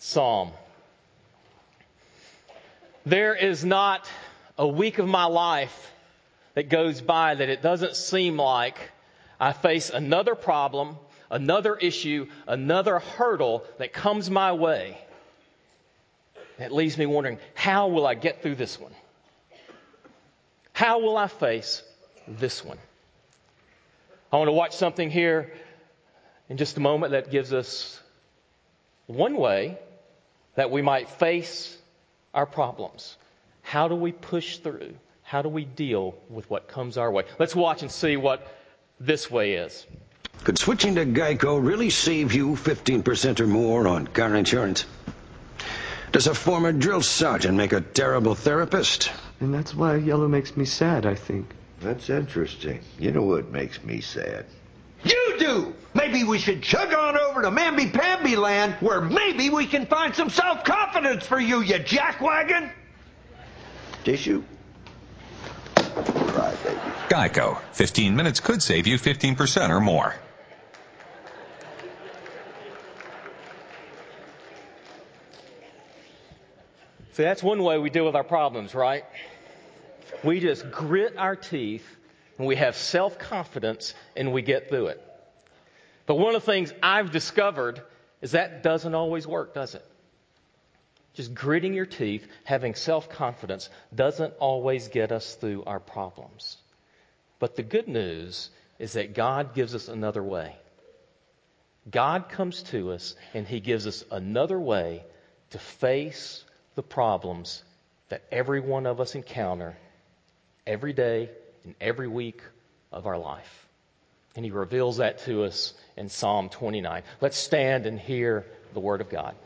psalm. There is not a week of my life that goes by that it doesn't seem like I face another problem, another issue, another hurdle that comes my way. It leaves me wondering, how will I get through this one? How will I face this one? I want to watch something here in just a moment that gives us one way that we might face our problems. How do we push through? How do we deal with what comes our way? Let's watch and see what this way is. Could switching to Geico really save you 15% or more on car insurance? Does a former drill sergeant make a terrible therapist? And that's why yellow makes me sad, I think. That's interesting. You know what makes me sad? You do! Maybe we should chug on over to Mamby-Pamby land where maybe we can find some self-confidence for you, you jackwagon! Tissue? Right, baby. Geico. 15 minutes could save you 15% or more. See, that's one way we deal with our problems, right? We just grit our teeth and we have self-confidence and we get through it. But one of the things I've discovered is that doesn't always work, does it? Just gritting your teeth, having self-confidence doesn't always get us through our problems. But the good news is that God gives us another way. God comes to us and He gives us another way to face the problems that every one of us encounter every day and every week of our life. And He reveals that to us in Psalm 29. Let's stand and hear the Word of God.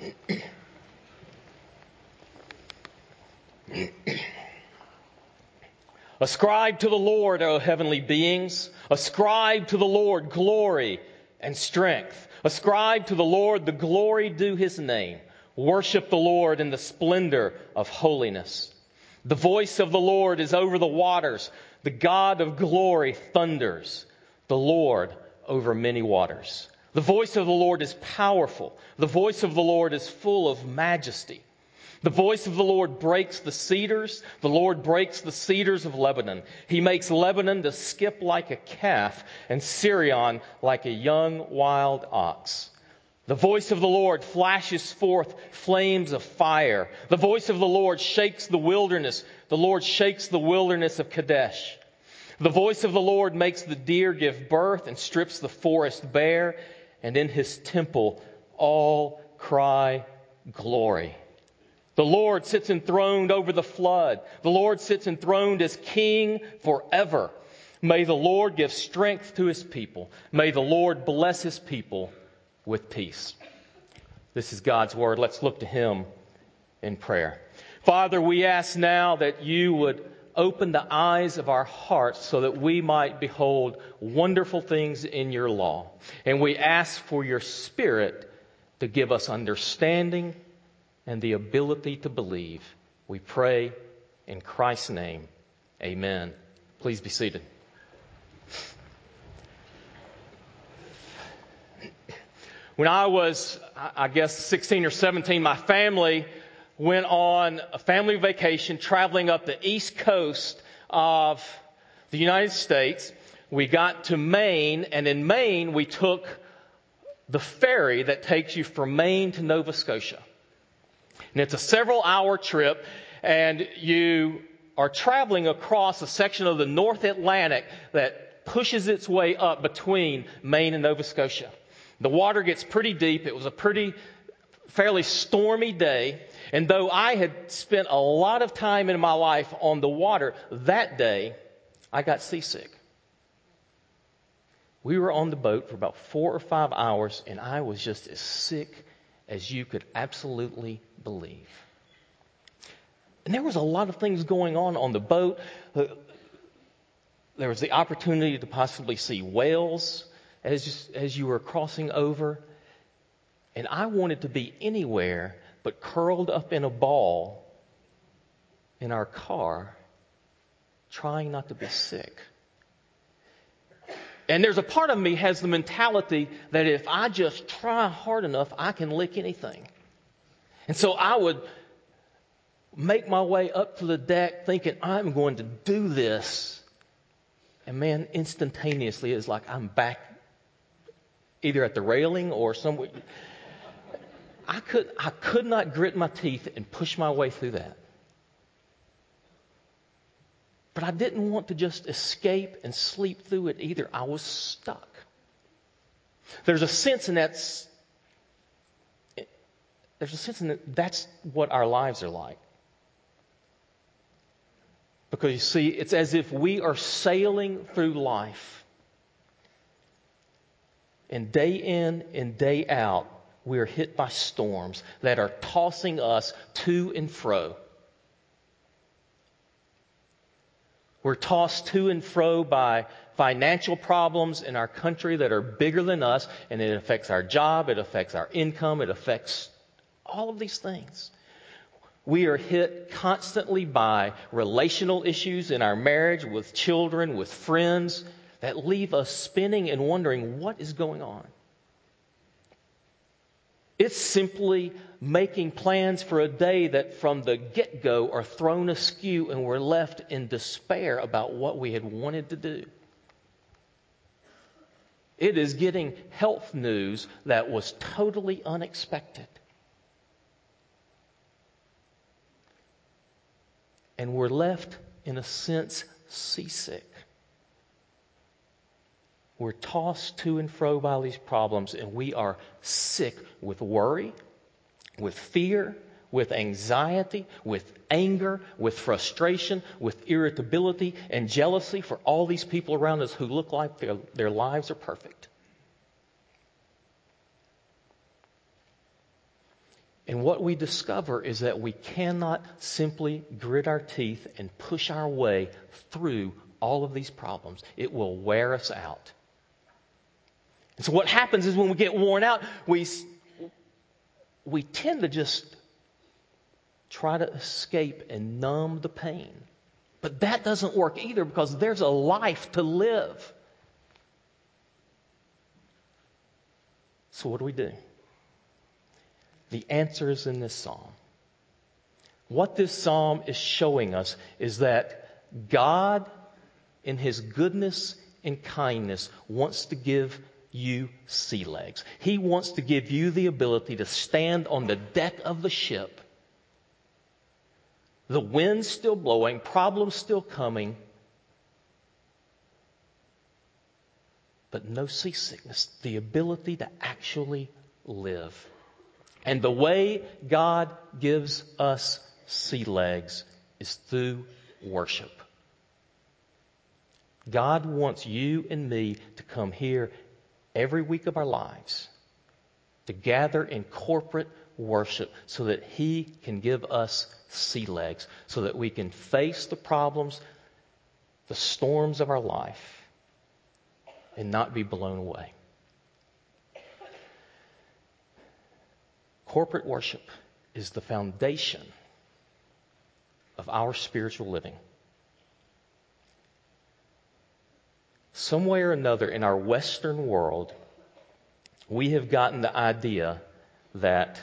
Ascribe to the Lord, O heavenly beings. Ascribe to the Lord glory and strength. Ascribe to the Lord the glory due His name. Worship the Lord in the splendor of holiness. The voice of the Lord is over the waters. The God of glory thunders. The Lord over many waters. The voice of the Lord is powerful. The voice of the Lord is full of majesty. The voice of the Lord breaks the cedars. The Lord breaks the cedars of Lebanon. He makes Lebanon to skip like a calf and Sirion like a young wild ox. The voice of the Lord flashes forth flames of fire. The voice of the Lord shakes the wilderness. The Lord shakes the wilderness of Kadesh. The voice of the Lord makes the deer give birth and strips the forest bare. And in His temple all cry glory. The Lord sits enthroned over the flood. The Lord sits enthroned as King forever. May the Lord give strength to His people. May the Lord bless His people with peace. This is God's Word. Let's look to Him in prayer. Father, we ask now that You would open the eyes of our hearts so that we might behold wonderful things in Your law. And we ask for Your Spirit to give us understanding and the ability to believe. We pray in Christ's name. Amen. Please be seated. When I was, 16 or 17, my family went on a family vacation traveling up the east coast of the United States. We got to Maine, and in Maine we took the ferry that takes you from Maine to Nova Scotia. And it's a several-hour trip, and you are traveling across a section of the North Atlantic that pushes its way up between Maine and Nova Scotia. The water gets pretty deep. It was a fairly stormy day. And though I had spent a lot of time in my life on the water, that day I got seasick. We were on the boat for about 4 or 5 hours, and I was just as sick as you could absolutely believe. And there was a lot of things going on the boat. There was the opportunity to possibly see whales as you were crossing over. And I wanted to be anywhere but curled up in a ball in our car, trying not to be sick. And there's a part of me has the mentality that if I just try hard enough, I can lick anything. And so I would make my way up to the deck thinking, I'm going to do this. And man, instantaneously, it's like I'm back either at the railing or somewhere. I could not grit my teeth and push my way through that. But I didn't want to just escape and sleep through it either. I was stuck. There's a sense in that that's what our lives are like. Because you see, it's as if we are sailing through life. And day in and day out, we are hit by storms that are tossing us to and fro. We're tossed to and fro by financial problems in our country that are bigger than us, and it affects our job, it affects our income, it affects all of these things. We are hit constantly by relational issues in our marriage, with children, with friends, that leave us spinning and wondering what is going on. It's simply making plans for a day that from the get-go are thrown askew and we're left in despair about what we had wanted to do. It is getting health news that was totally unexpected. And we're left, in a sense, seasick. We're tossed to and fro by these problems, and we are sick with worry, with fear, with anxiety, with anger, with frustration, with irritability and jealousy for all these people around us who look like their lives are perfect. And what we discover is that we cannot simply grit our teeth and push our way through all of these problems. It will wear us out. And so what happens is when we get worn out, we tend to just try to escape and numb the pain. But that doesn't work either, because there's a life to live. So what do? The answer is in this psalm. What this psalm is showing us is that God, in His goodness and kindness, wants to give you sea legs. He wants to give you the ability to stand on the deck of the ship. The wind's still blowing, problems still coming, but no seasickness. The ability to actually live. And the way God gives us sea legs is through worship. God wants you and me to come here every week of our lives, to gather in corporate worship so that He can give us sea legs, so that we can face the problems, the storms of our life, and not be blown away. Corporate worship is the foundation of our spiritual living. Some way or another in our Western world, we have gotten the idea that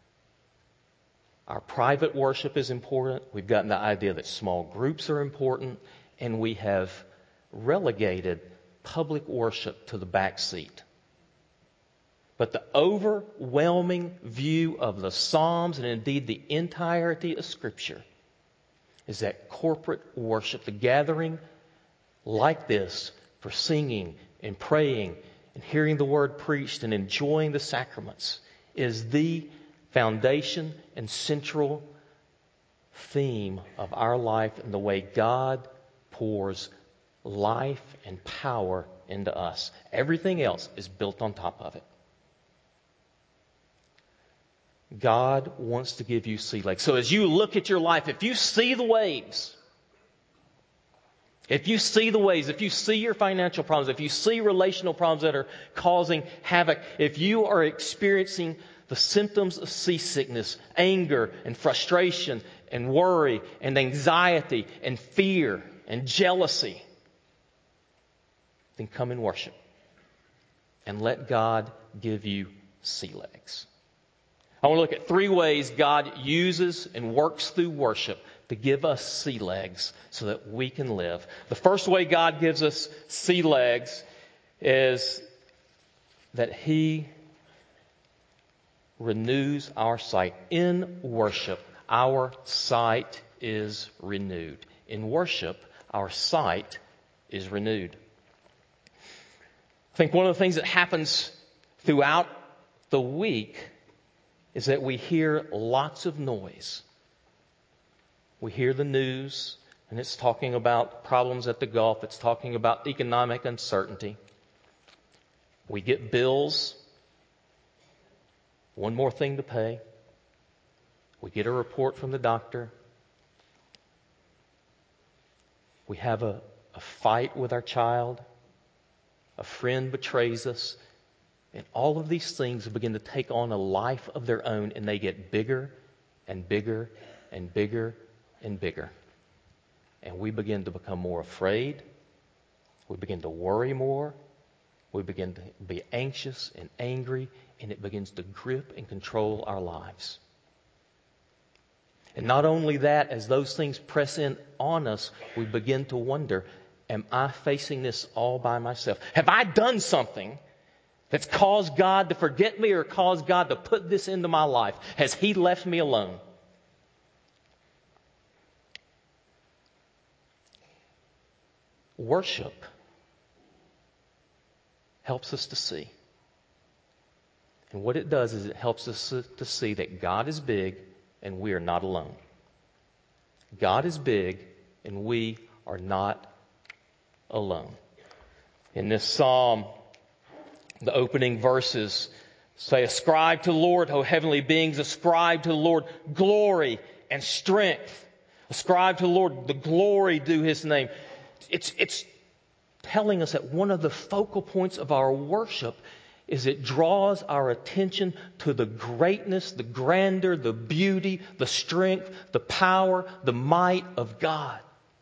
our private worship is important. We've gotten the idea that small groups are important. And we have relegated public worship to the back seat. But the overwhelming view of the Psalms, and indeed the entirety of Scripture, is that corporate worship, the gathering like this for singing and praying and hearing the Word preached and enjoying the sacraments, is the foundation and central theme of our life and the way God pours life and power into us. Everything else is built on top of it. God wants to give you sea legs. So as you look at your life, if you see the waves, if you see your financial problems, if you see relational problems that are causing havoc, if you are experiencing the symptoms of seasickness, anger and frustration and worry and anxiety and fear and jealousy, then come and worship and let God give you sea legs. I want to look at 3 ways God uses and works through worship to give us sea legs so that we can live. The first way God gives us sea legs is that He renews our sight. In worship, our sight is renewed. In worship, our sight is renewed. I think one of the things that happens throughout the week is that we hear lots of noise. We hear the news, and it's talking about problems at the Gulf. It's talking about economic uncertainty. We get bills. One more thing to pay. We get a report from the doctor. We have a fight with our child. A friend betrays us. And all of these things begin to take on a life of their own, and they get bigger and bigger and bigger and bigger. And we begin to become more afraid. We begin to worry more. We begin to be anxious and angry, and it begins to grip and control our lives. And not only that, as those things press in on us, we begin to wonder, am I facing this all by myself? Have I done something that's caused God to forget me or caused God to put this into my life? Has He left me alone? Worship helps us to see. And what it does is it helps us to see that God is big and we are not alone. God is big and we are not alone. In this psalm, the opening verses say, ascribe to the Lord, O heavenly beings, ascribe to the Lord glory and strength. Ascribe to the Lord the glory due His name. It's telling us that one of the focal points of our worship is it draws our attention to the greatness, the grandeur, the beauty, the strength, the power, the might of God.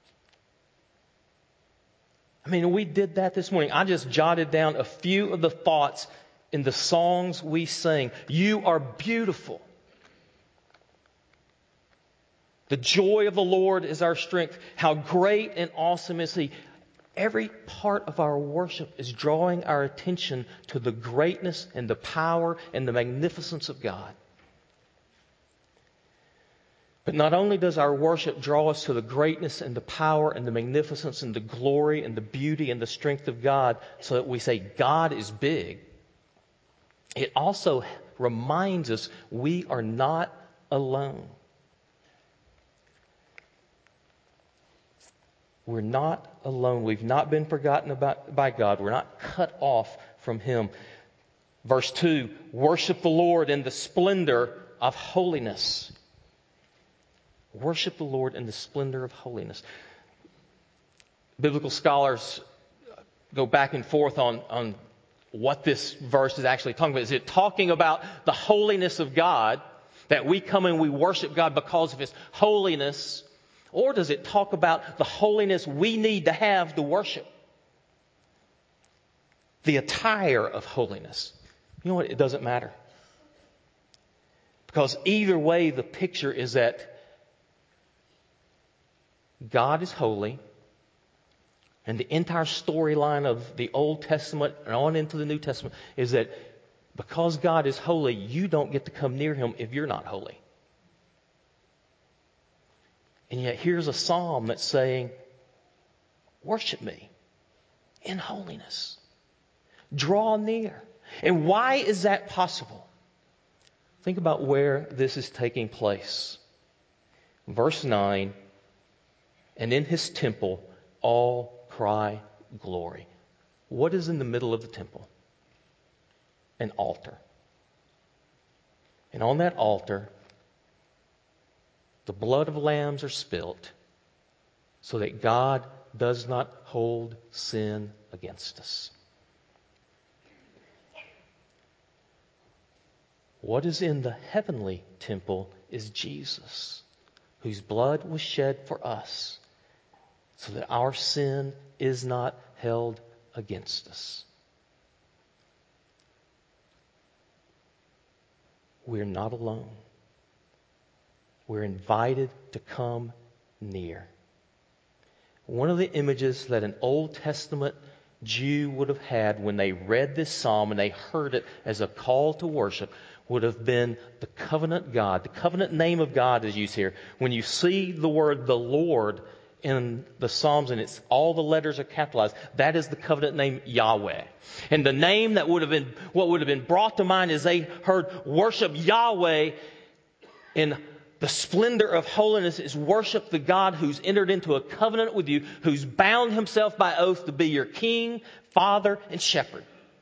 I mean, we did that this morning. I just jotted down a few of the thoughts in the songs we sing. You are beautiful. The joy of the Lord is our strength. How great and awesome is He. Every part of our worship is drawing our attention to the greatness and the power and the magnificence of God. But not only does our worship draw us to the greatness and the power and the magnificence and the glory and the beauty and the strength of God so that we say God is big, it also reminds us we are not alone. We're not alone. We've not been forgotten by God. We're not cut off from Him. Verse 2, worship the Lord in the splendor of holiness. Worship the Lord in the splendor of holiness. Biblical scholars go back and forth on what this verse is actually talking about. Is it talking about the holiness of God, that we come and we worship God because of His holiness? Or does it talk about the holiness we need to have to worship? The attire of holiness. You know what? It doesn't matter. Because either way, the picture is that God is holy, and the entire storyline of the Old Testament and on into the New Testament is that because God is holy, you don't get to come near Him if you're not holy. And yet here's a psalm that's saying, worship me in holiness. Draw near. And why is that possible? Think about where this is taking place. Verse 9, and in His temple all cry glory. What is in the middle of the temple? An altar. And on that altar, the blood of lambs are spilt so that God does not hold sin against us. What is in the heavenly temple is Jesus, whose blood was shed for us so that our sin is not held against us. we're not alone. We're invited to come near. One of the images that an Old Testament Jew would have had when they read this psalm and they heard it as a call to worship would have been the covenant God. The covenant name of God is used here. When you see the word the Lord in the Psalms and all the letters are capitalized, that is the covenant name Yahweh. And the name that would have been brought to mind as they heard worship Yahweh in the splendor of holiness is worship the God who's entered into a covenant with you, who's bound himself by oath to be your king, father, and shepherd.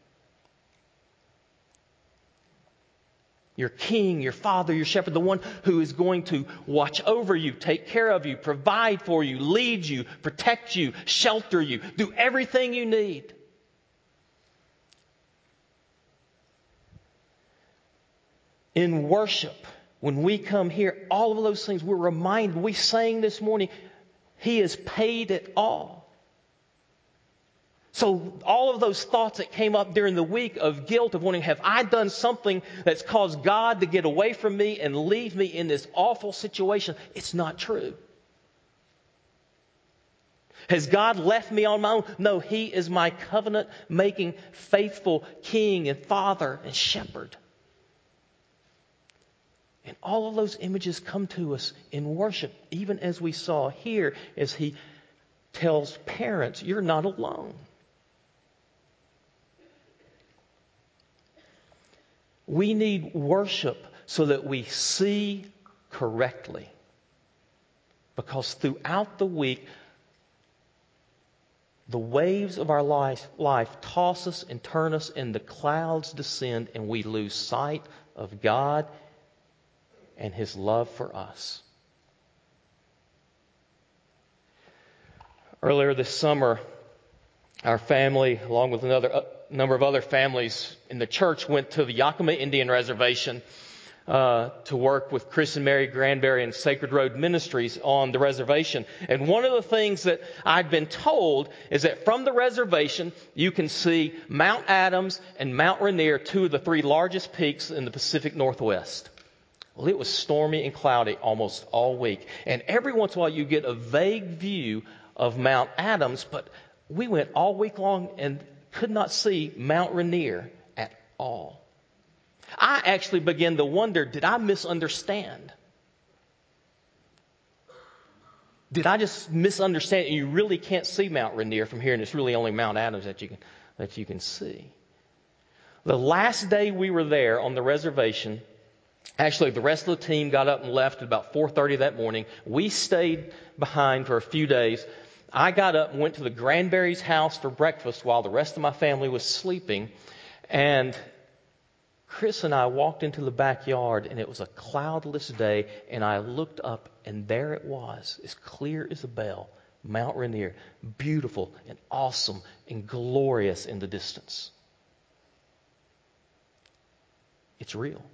Your king, your father, your shepherd, the one who is going to watch over you, take care of you, provide for you, lead you, protect you, shelter you, do everything you need. In worship, when we come here, all of those things, we're reminded, we sang this morning, He has paid it all. So all of those thoughts that came up during the week of guilt, of wondering, have I done something that's caused God to get away from me and leave me in this awful situation? It's not true. Has God left me on my own? No, He is my covenant-making, faithful King and Father and Shepherd. And all of those images come to us in worship, even as we saw here as He tells parents, you're not alone. We need worship so that we see correctly. Because throughout the week, the waves of our life toss us and turn us, and the clouds descend, and we lose sight of God and His love for us. Earlier this summer, our family, along with another number of other families in the church, went to the Yakima Indian Reservation to work with Chris and Mary Granberry and Sacred Road Ministries on the reservation. And one of the things that I'd been told is that from the reservation, you can see Mount Adams and Mount Rainier, two of the three largest peaks in the Pacific Northwest. Well, it was stormy and cloudy almost all week. And every once in a while you get a vague view of Mount Adams, but we went all week long and could not see Mount Rainier at all. I actually began to wonder, did I misunderstand? Did I just misunderstand? You really can't see Mount Rainier from here, and it's really only Mount Adams that you can see. The last day we were there on the reservation, actually, the rest of the team got up and left at about 4:30 that morning. We stayed behind for a few days. I got up and went to the Granberry's house for breakfast while the rest of my family was sleeping. And Chris and I walked into the backyard, and it was a cloudless day. And I looked up, and there it was, as clear as a bell, Mount Rainier, beautiful and awesome and glorious in the distance. It's real.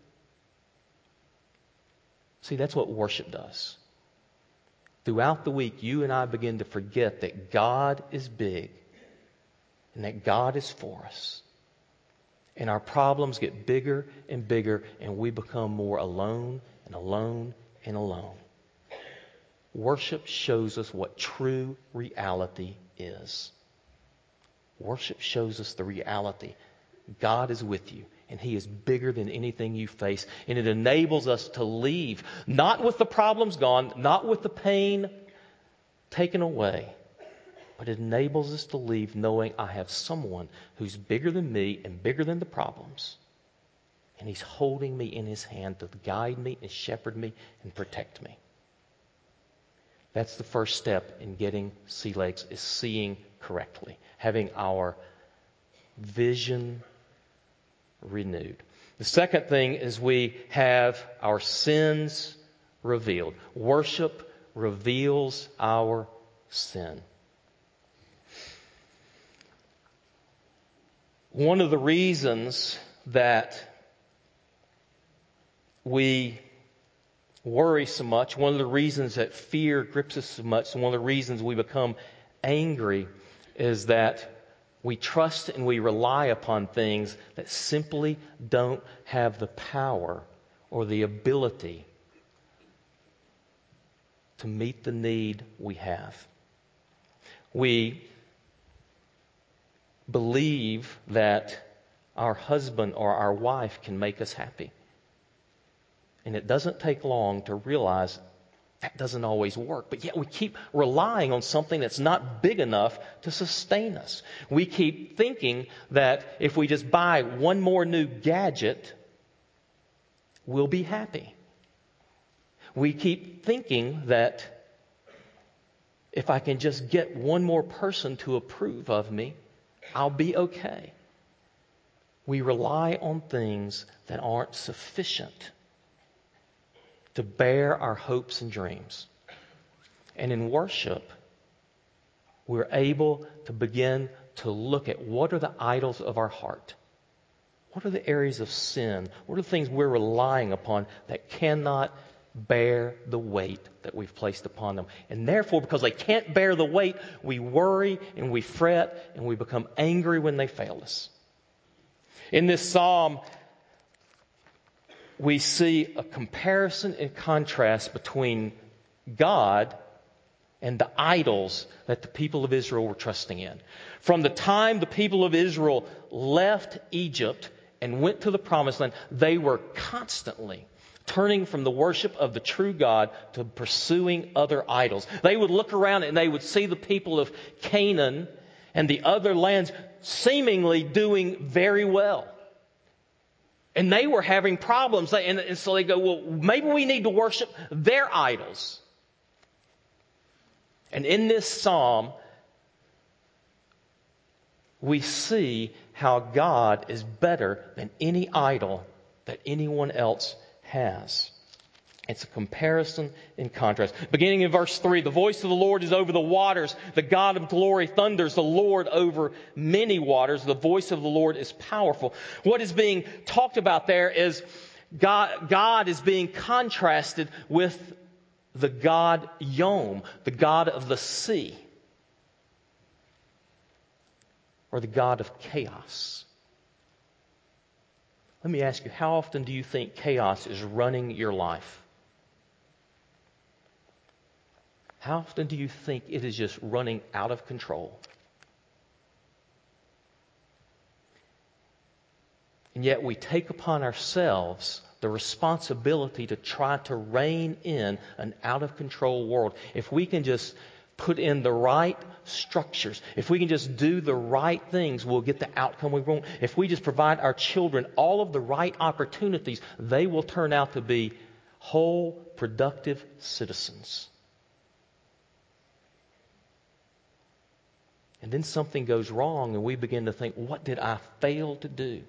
See, that's what worship does. Throughout the week, you and I begin to forget that God is big and that God is for us. And our problems get bigger and bigger, and we become more alone and alone and alone. Worship shows us what true reality is. Worship shows us the reality. God is with you. And He is bigger than anything you face. And it enables us to leave, not with the problems gone, not with the pain taken away, but it enables us to leave knowing I have someone who's bigger than me and bigger than the problems. And He's holding me in His hand to guide me and shepherd me and protect me. That's the first step in getting sea legs, is seeing correctly, having our vision renewed. The second thing is we have our sins revealed. Worship reveals our sin. One of the reasons that we worry so much, one of the reasons that fear grips us so much, and one of the reasons we become angry is that we trust and we rely upon things that simply don't have the power or the ability to meet the need we have. We believe that our husband or our wife can make us happy. And it doesn't take long to realize that doesn't always work. But yet we keep relying on something that's not big enough to sustain us. We keep thinking that if we just buy one more new gadget, we'll be happy. We keep thinking that if I can just get one more person to approve of me, I'll be okay. We rely on things that aren't sufficient to bear our hopes and dreams. And in worship, we're able to begin to look at what are the idols of our heart. What are the areas of sin? What are the things we're relying upon that cannot bear the weight that we've placed upon them? And therefore, because they can't bear the weight, we worry and we fret and we become angry when they fail us. In this psalm, we see a comparison and contrast between God and the idols that the people of Israel were trusting in. From the time the people of Israel left Egypt and went to the Promised Land, they were constantly turning from the worship of the true God to pursuing other idols. They would look around and they would see the people of Canaan and the other lands seemingly doing very well. And they were having problems. And so they go, well, maybe we need to worship their idols. And in this psalm, we see how God is better than any idol that anyone else has. It's a comparison and contrast. Beginning in verse 3, the voice of the Lord is over the waters. The God of glory thunders. The Lord over many waters. The voice of the Lord is powerful. What is being talked about there is God is being contrasted with the God Yom, the God of the sea, or the God of chaos. Let me ask you, how often do you think chaos is running your life? How often do you think it is just running out of control? And yet we take upon ourselves the responsibility to try to rein in an out-of-control world. If we can just put in the right structures, if we can just do the right things, we'll get the outcome we want. If we just provide our children all of the right opportunities, they will turn out to be whole, productive citizens. And then something goes wrong and we begin to think, what did I fail to do?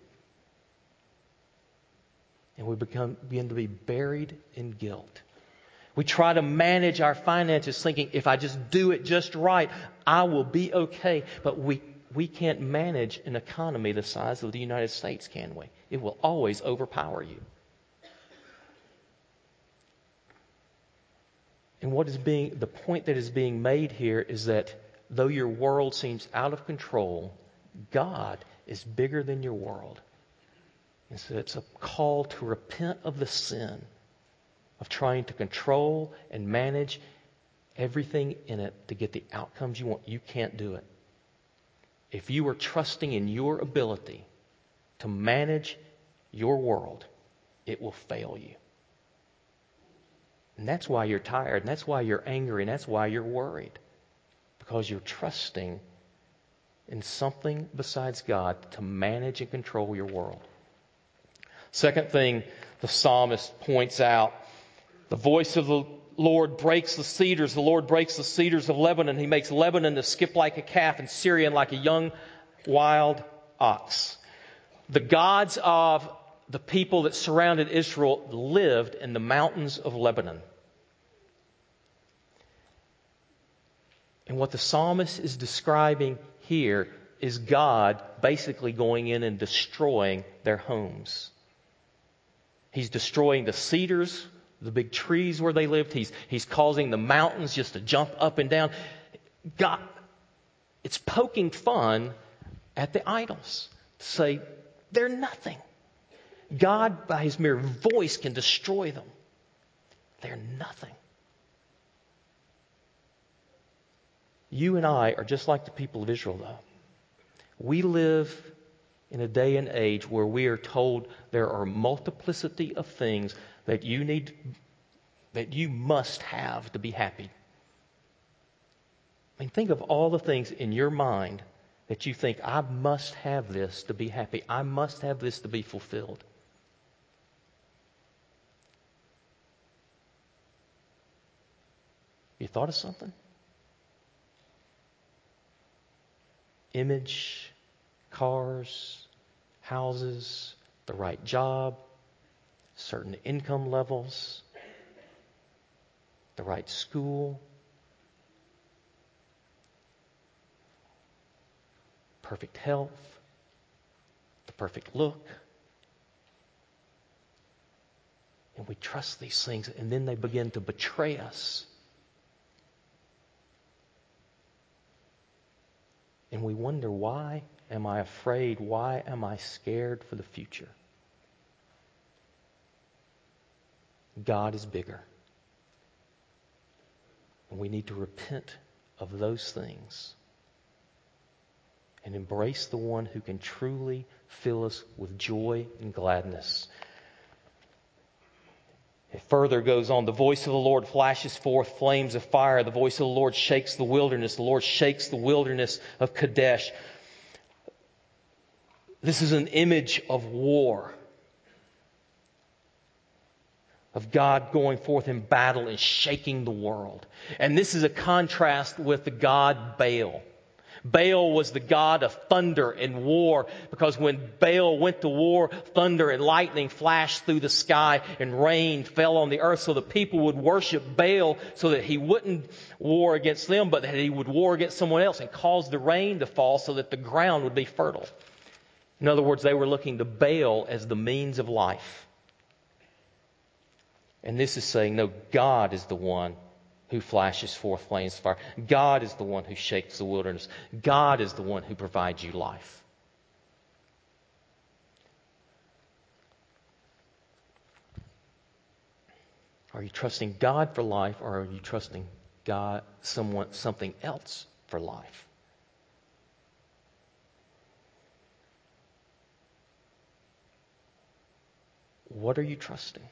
And we begin to be buried in guilt. We try to manage our finances thinking, if I just do it just right, I will be okay. But we can't manage an economy the size of the United States, can we? It will always overpower you. And the point that is being made here is that though your world seems out of control, God is bigger than your world. And so it's a call to repent of the sin of trying to control and manage everything in it to get the outcomes you want. You can't do it. If you are trusting in your ability to manage your world, it will fail you. And that's why you're tired, and that's why you're angry, and that's why you're worried. Because you're trusting in something besides God to manage and control your world. Second thing the psalmist points out, the voice of the Lord breaks the cedars. The Lord breaks the cedars of Lebanon. He makes Lebanon to skip like a calf and Syrian like a young wild ox. The gods of the people that surrounded Israel lived in the mountains of Lebanon. And what the psalmist is describing here is God basically going in and destroying their homes. He's destroying the cedars, the big trees where they lived. He's causing the mountains just to jump up and down. God, it's poking fun at the idols to say they're nothing. God, by His mere voice, can destroy them. They're nothing. You and I are just like the people of Israel, though. We live in a day and age where we are told there are a multiplicity of things that you must have to be happy. I mean, think of all the things in your mind that you think, I must have this to be happy. I must have this to be fulfilled. You thought of something? Image, cars, houses, the right job, certain income levels, the right school, perfect health, the perfect look. And we trust these things, and then they begin to betray us. And we wonder, why am I afraid? Why am I scared for the future? God is bigger. And we need to repent of those things and embrace the one who can truly fill us with joy and gladness. It further goes on, the voice of the Lord flashes forth flames of fire. The voice of the Lord shakes the wilderness. The Lord shakes the wilderness of Kadesh. This is an image of war. Of God going forth in battle and shaking the world. And this is a contrast with the god Baal. Baal was the god of thunder and war, because when Baal went to war, thunder and lightning flashed through the sky and rain fell on the earth, so the people would worship Baal so that he wouldn't war against them, but that he would war against someone else and cause the rain to fall so that the ground would be fertile. In other words, they were looking to Baal as the means of life. And this is saying, no, God is the one who flashes forth flames of fire. God is the one who shakes the wilderness. God is the one who provides you life. Are you trusting God for life, or are you trusting God, something else for life? What are you trusting?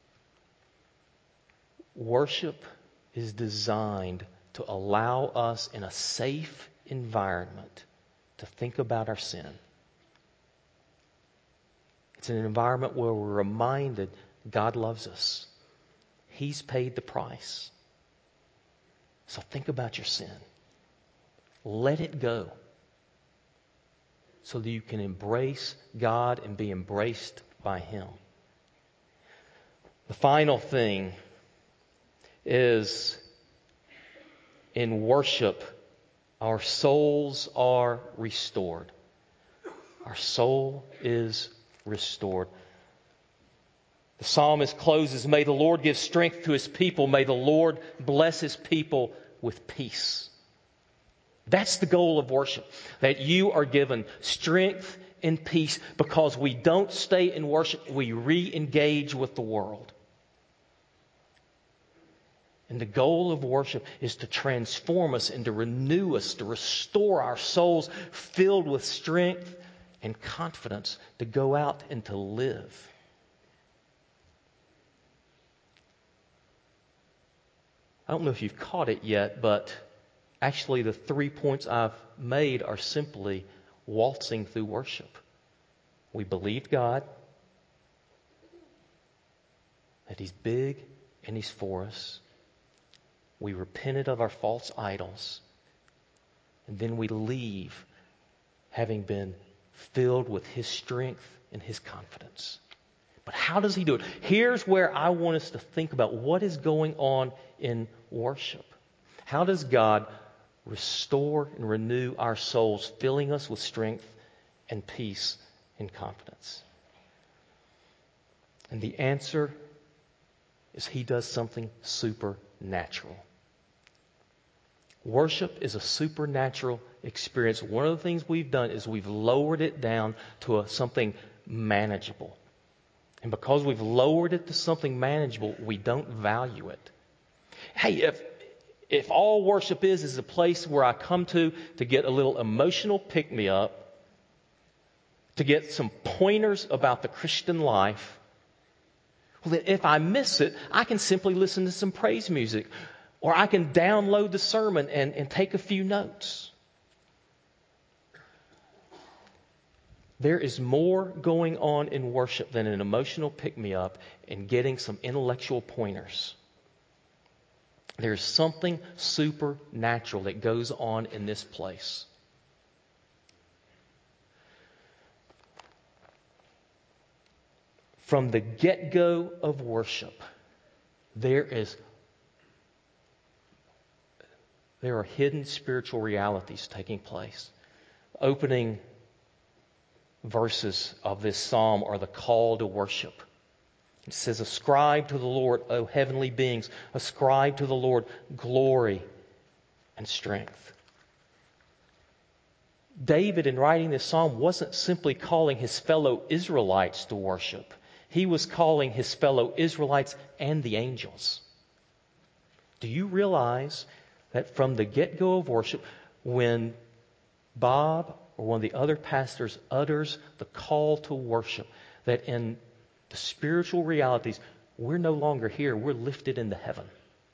Worship is designed to allow us in a safe environment to think about our sin. It's an environment where we're reminded God loves us. He's paid the price. So think about your sin. Let it go so that you can embrace God and be embraced by Him. The final thing is, in worship, our souls are restored. Our soul is restored. The psalmist closes, may the Lord give strength to His people. May the Lord bless His people with peace. That's the goal of worship, that you are given strength and peace, because we don't stay in worship, we re-engage with the world. And the goal of worship is to transform us and to renew us, to restore our souls filled with strength and confidence to go out and to live. I don't know if you've caught it yet, but actually the 3 points I've made are simply waltzing through worship. We believed God, that He's big and He's for us. We repented of our false idols. And then we leave having been filled with His strength and His confidence. But how does He do it? Here's where I want us to think about what is going on in worship. How does God restore and renew our souls, filling us with strength and peace and confidence? And the answer is He does something supernatural. Worship is a supernatural experience. One of the things we've done is we've lowered it down to something manageable. And because we've lowered it to something manageable, we don't value it. Hey, if all worship is a place where I come to get a little emotional pick-me-up, to get some pointers about the Christian life, well, then if I miss it, I can simply listen to some praise music, or I can download the sermon and take a few notes. There is more going on in worship than an emotional pick-me-up and getting some intellectual pointers. There's something supernatural that goes on in this place. From the get-go of worship, there are hidden spiritual realities taking place. Opening verses of this psalm are the call to worship. It says, ascribe to the Lord, O heavenly beings, ascribe to the Lord glory and strength. David, in writing this psalm, wasn't simply calling his fellow Israelites to worship. He was calling his fellow Israelites and the angels. Do you realize that from the get-go of worship, when Bob or one of the other pastors utters the call to worship, that in the spiritual realities, we're no longer here, we're lifted into heaven.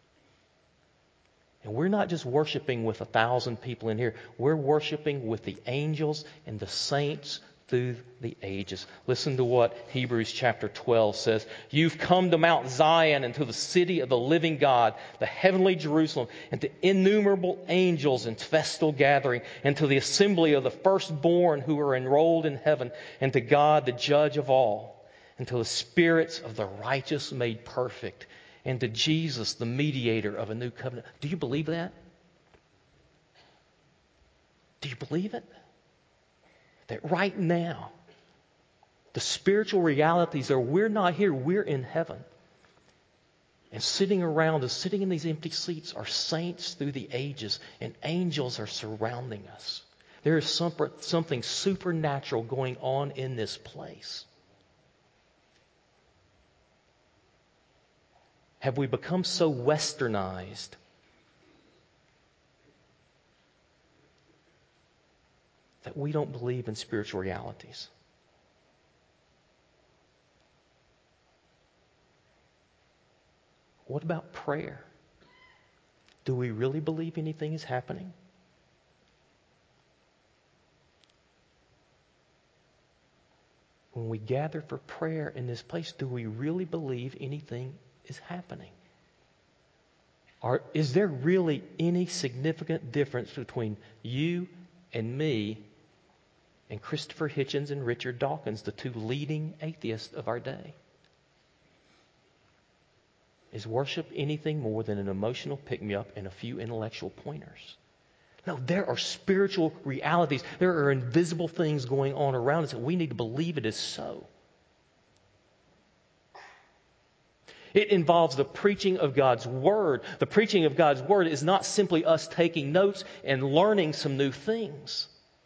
And we're not just worshiping with 1,000 people in here, we're worshiping with the angels and the saints through the ages. Listen to what Hebrews chapter 12 says. You've come to Mount Zion and to the city of the living God, the heavenly Jerusalem, and to innumerable angels in festal gathering, and to the assembly of the firstborn who are enrolled in heaven, and to God, the judge of all, and to the spirits of the righteous made perfect, and to Jesus, the mediator of a new covenant. Do you believe that? Do you believe it? That right now, the spiritual realities are we're not here, we're in heaven. And sitting around us, sitting in these empty seats, are saints through the ages, and angels are surrounding us. There is something supernatural going on in this place. Have we become so westernized that we don't believe in spiritual realities? What about prayer? Do we really believe anything is happening? When we gather for prayer in this place, do we really believe anything is happening? Is there really any significant difference between you and me and Christopher Hitchens and Richard Dawkins, the two leading atheists of our day? Is worship anything more than an emotional pick-me-up and a few intellectual pointers? No, there are spiritual realities. There are invisible things going on around us, and we need to believe it is so. It involves the preaching of God's Word. The preaching of God's Word is not simply us taking notes and learning some new things.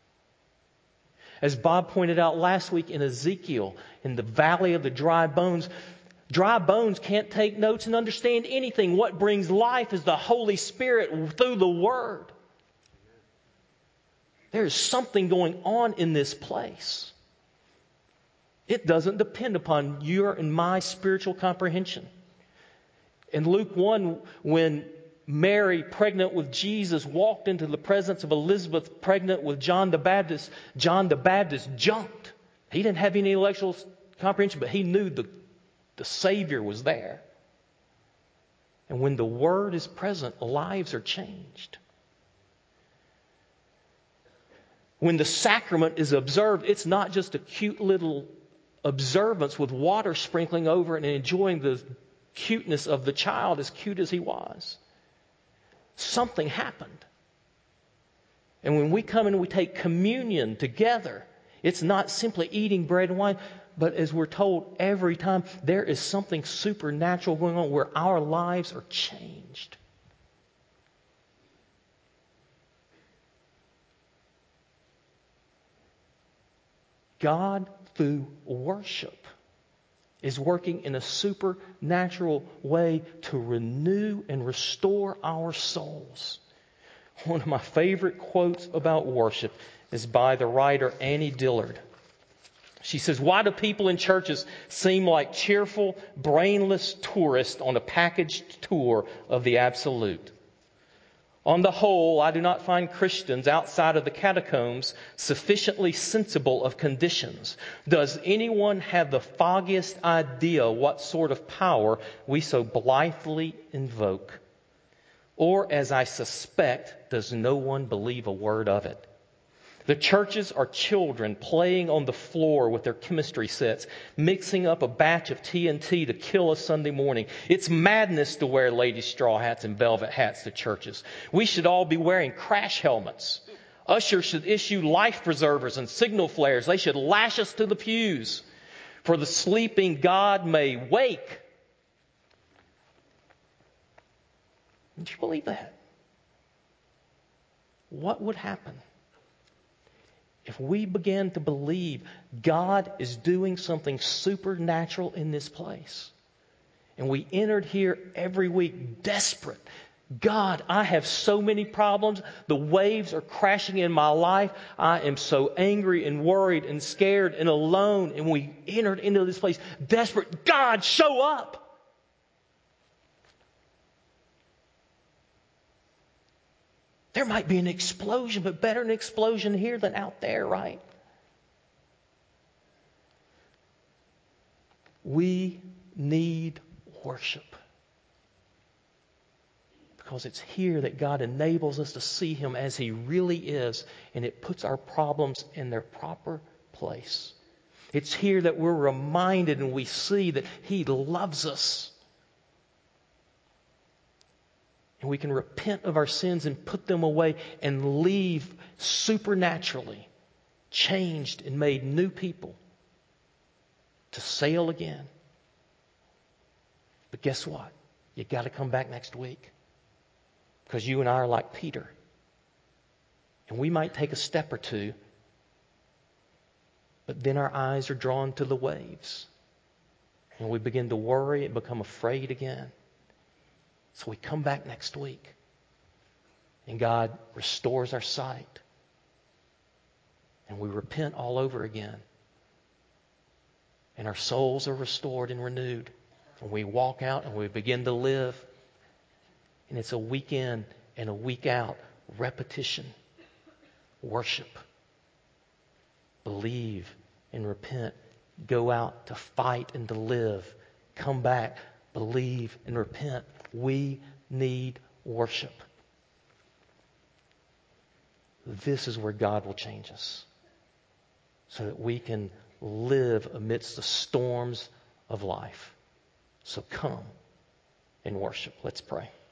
As Bob pointed out last week in Ezekiel, in the valley of the dry bones can't take notes and understand anything. What brings life is the Holy Spirit through the Word. There is something going on in this place. It doesn't depend upon your and my spiritual comprehension. In Luke 1, when Mary, pregnant with Jesus, walked into the presence of Elizabeth, pregnant with John the Baptist jumped. He didn't have any intellectual comprehension, but he knew the Savior was there. And when the Word is present, lives are changed. When the sacrament is observed, it's not just a cute little observance with water sprinkling over it and enjoying the cuteness of the child, as cute as he was. Something happened. And when we come and we take communion together, it's not simply eating bread and wine, but as we're told every time, there is something supernatural going on where our lives are changed. God, through worship, is working in a supernatural way to renew and restore our souls. One of my favorite quotes about worship is by the writer Annie Dillard. She says, "Why do people in churches seem like cheerful, brainless tourists on a packaged tour of the absolute? On the whole, I do not find Christians outside of the catacombs sufficiently sensible of conditions. Does anyone have the foggiest idea what sort of power we so blithely invoke? Or, as I suspect, does no one believe a word of it? The churches are children playing on the floor with their chemistry sets, mixing up a batch of TNT to kill a Sunday morning. It's madness to wear ladies' straw hats and velvet hats to churches. We should all be wearing crash helmets. Ushers should issue life preservers and signal flares. They should lash us to the pews. For the sleeping God may wake." Did you believe that? What would happen if we began to believe God is doing something supernatural in this place? And we entered here every week desperate. God, I have so many problems. The waves are crashing in my life. I am so angry and worried and scared and alone. And we entered into this place desperate. God, show up. There might be an explosion, but better an explosion here than out there, right? We need worship. Because it's here that God enables us to see Him as He really is, and it puts our problems in their proper place. It's here that we're reminded and we see that He loves us. And we can repent of our sins and put them away and leave supernaturally changed and made new people to sail again. But guess what? You got to come back next week, because you and I are like Peter. And we might take a step or two, but then our eyes are drawn to the waves. And we begin to worry and become afraid again. So we come back next week, and God restores our sight, and we repent all over again, and our souls are restored and renewed, and we walk out and we begin to live, and it's a week in and a week out repetition, worship, believe and repent, go out to fight and to live, come back, believe and repent. We need worship. This is where God will change us, so that we can live amidst the storms of life. So come and worship. Let's pray.